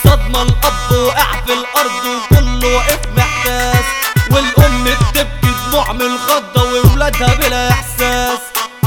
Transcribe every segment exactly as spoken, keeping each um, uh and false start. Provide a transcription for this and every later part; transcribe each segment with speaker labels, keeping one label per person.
Speaker 1: الصدمة الأب وقع في الأرض وكله واقف محتاس، والأم بتبكي دموع من الخضة وولادها بلا إحساس.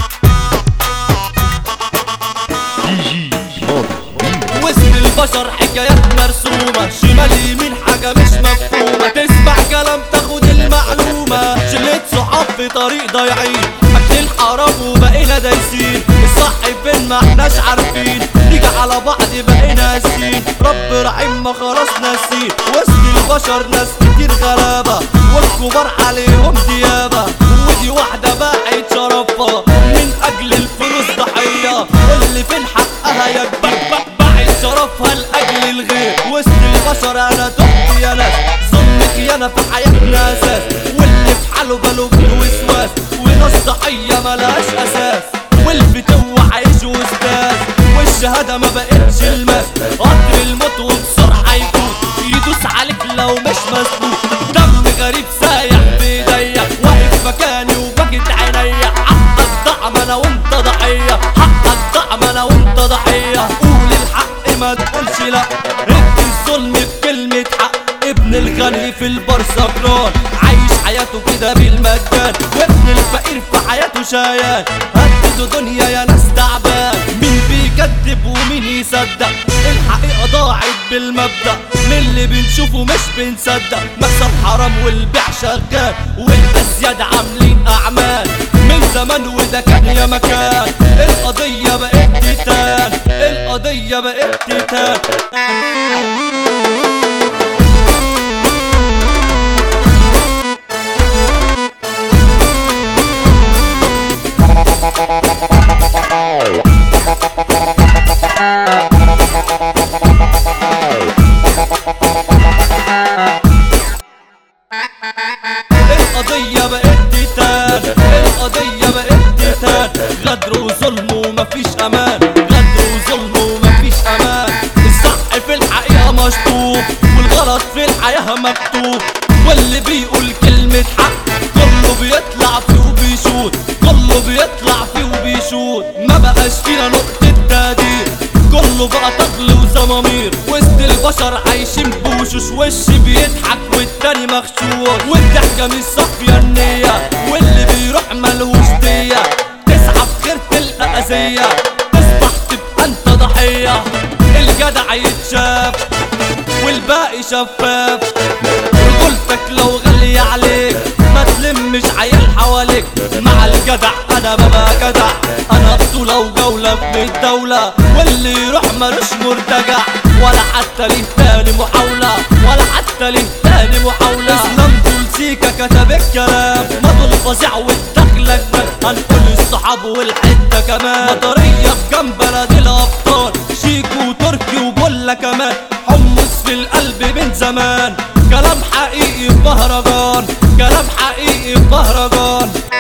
Speaker 1: وسط البشر حكايات مرسومة، شمال يمين حاجة مش مفهومة، تسمع كلام تاخد المعلومة. شلة صحاب في طريق ضايعين، أكل الحرام وبقينا دايسين، الصح فين ما احناش عارفين، نيجي على بعض بقينا قاسيين، رب رحيم ما خلاص ناسين. وسط البشر ناس كتير غلابة والكبار عليهم ديابة، ودي واحدة باعت شرفها من أجل الفلوس ضحية، واللي فين حقها يكبر باعت شرفها لأجل الغير. وسط البشر أنا تحت يا ناس، ظلمك يا أنا في حياتنا أساس، واللي في حاله باله بالوسواس، وناس ضحية ملهاش أساس، والفتوة عايش وستاس، والشهادة ما بقتش الماس، قطر الموت وبسرعة يفوت يدوس عليك لو مش مسبوق. دم غريب سايح بيديا، واقف مكاني وبكت عينيا، حقك ضعم انا وانت ضحية، حقك ضعم انا وانت ضحية. قول الحق ما تقولش لا، ادي الظلم بكلمة حق، ابن الغني في البار سكران عايش حياته كده بالمجان، وابن الفقير في حياته شيان، هددوا دنيا يا ناس تعبان، مين بيكذب ومين يصدق، الحقيقة ضاعت بالمبدأ، من اللي بنشوفه مش بنصدق، مكسب حرام والبيع شغال، والأسياد عاملين أعمال من زمان وده كان يا مكان، القضية بقت تيتان، القضية بقت تيتان. القضية بقت تيتان، القضية بقت تيتان، غدر وظلم ومفيش أمان، غدر وظلم ومفيش أمان، الصح في الحقيقة مشطوب والغلط في الحياة مكتوب، واللي بيقول كلمة حق كله بيطلع فيه وبيشوط، كله بيطلع فيه وبيشوط، ما بقاش فينا نقطة تقدير، كله بقى طبل وزمامير، وسط البشر عايشين بوشوش، وش بيضحك والتاني مخشوش، والضحكة مش صافية النية، واللي بيروح ملهوش دية، تسعى بخير تلقى أذية، تصبح تبقى انت ضحية، الجدع يتشاف والباقي شفاف، رجولتك لو غالية عليك ما تلمش عيال حواليك، مع الجدع انا ببقى جدع، انا بطولة وجولة في الدولة، واللي يروح ملوش مرتجع، ولا حتى ليه تاني محاولة، ولا حتى ليه تاني محاولة. اسلام دولسيكا كتب الكلام، مضوا الفظيع والدخلة جبال، هنقول الصحاب والحتة كمان، مطرية بجنب بلد الأبطال، شيكو وتركي وبولا كمان، حمص في القلب من زمان، كلام حقيقي في مهرجان، كلام حقيقي في مهرجان.